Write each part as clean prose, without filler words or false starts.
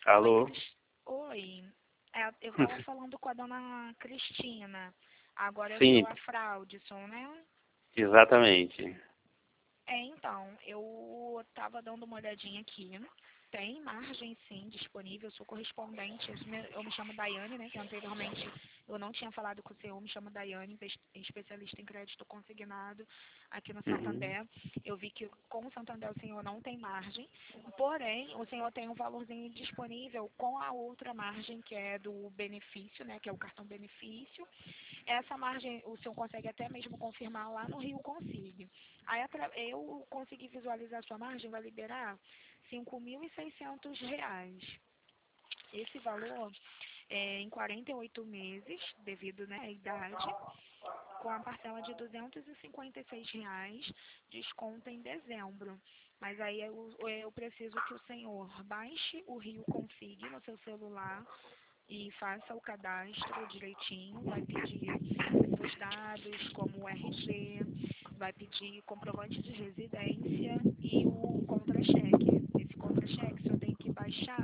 Oi, Alô? Oi. Eu estava falando com a dona Cristina. Agora eu sou Sim, a Fraudson, né? exatamente. Então, eu estava dando uma olhadinha aqui. Tem margem, sim, disponível. Eu sou correspondente. Eu me chamo Daiane, né? Que anteriormente eu não tinha falado com o senhor. Eu me chamo Daiane, especialista em crédito consignado aqui no Uhum. Santander. Eu vi que com o Santander o senhor não tem margem. Porém, o senhor tem um valorzinho disponível com a outra margem, que é do benefício, né? Que é o cartão benefício. Essa margem o senhor consegue até mesmo confirmar lá no Rio Consigne. Aí eu consegui visualizar a sua margem, vai liberar R$ 5.600. Esse valor é em 48 meses, devido, né, à idade, com a parcela de R$ 256, desconto em dezembro. Mas aí eu preciso que o senhor baixe o Rio Config no seu celular e faça o cadastro direitinho. Vai pedir os dados como o RG, vai pedir comprovante de residência e o contra-cheque. Esse contra-cheque o senhor tem que baixar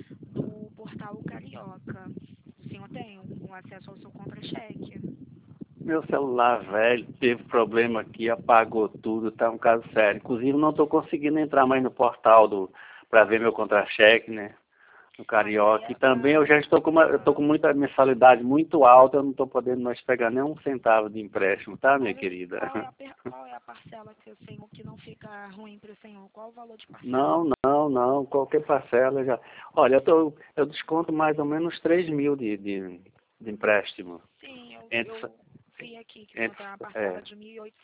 do portal Carioca. O senhor tem um acesso ao seu contra-cheque? Meu celular velho teve problema aqui, apagou tudo, tá um caso sério. Inclusive não estou conseguindo entrar mais no portal para ver meu contra-cheque, né? No Mas aí Carioca. E também eu já eu tô com muita mensalidade muito alta, eu não estou podendo mais pegar nem um centavo de empréstimo, tá, minha querida? qual é a parcela que o senhor, que não fica ruim para o senhor? Qual o valor de parcela? Não, não, não. Qualquer parcela já. Olha, eu desconto mais ou menos 3.000 de empréstimo. Sim, Entre, eu vi aqui que o senhor entre, tem uma parcela é, de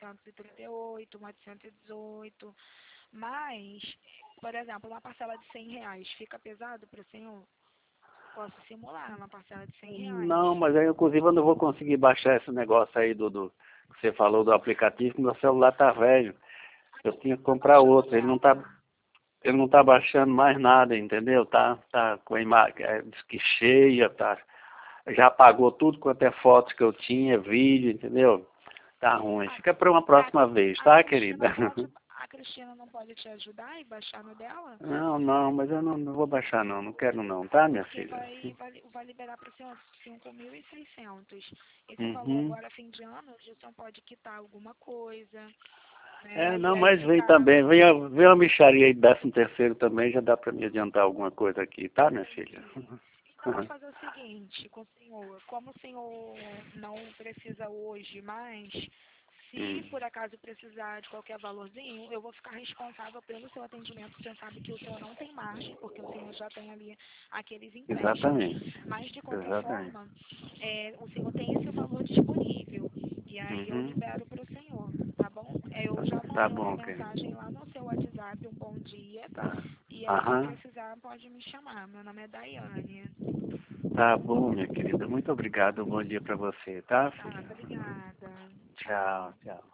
1.838, 1.818, mas, por exemplo, uma parcela de R$ 100 fica pesado para o senhor? Posso simular uma parcela de R$ 100. não, mas aí inclusive eu não vou conseguir baixar esse negócio aí do que você falou do aplicativo, que meu celular tá velho. Eu tinha que Tá comprar baixando outro. dela. Ele não tá baixando mais nada, entendeu? Tá com a imagem diz que cheia, tá. Já apagou tudo quanto é fotos que eu tinha, vídeo, entendeu? Tá ruim. A, Fica para uma a, próxima vez, a tá, Cristina querida? pode, a Cristina não pode te ajudar e baixar no dela? Não, não, mas eu não vou baixar não, não quero não, tá, minha Porque filha? vai liberar para o senhor 5.600. Esse valor Uhum. agora, fim de ano, o senhor pode quitar alguma coisa, É, né? E não, aí mas vem ficar. também, vem a mixaria aí, 13º também, já dá para me adiantar alguma coisa aqui, tá, minha filha? Entendi. Então, vou fazer o seguinte com o senhor. Como o senhor não precisa hoje mais, se Hum. por acaso precisar de qualquer valorzinho, eu vou ficar responsável pelo seu atendimento. O senhor sabe que o senhor não tem margem, porque o senhor já tem ali aqueles empréstimos. Exatamente, Mas, de qualquer exatamente. forma, o senhor tem esse valor disponível. E aí eu Uhum. libero para o senhor, tá bom? Eu já Tá mandei uma bom, querido. mensagem lá no seu WhatsApp, um bom dia. Tá. E aí, se Aham. precisar, pode me chamar. Meu nome é Daiane. Tá bom, minha querida. Muito obrigado. Um bom dia para você, tá, Tá, filha? obrigada. Tchau. Tchau, tchau.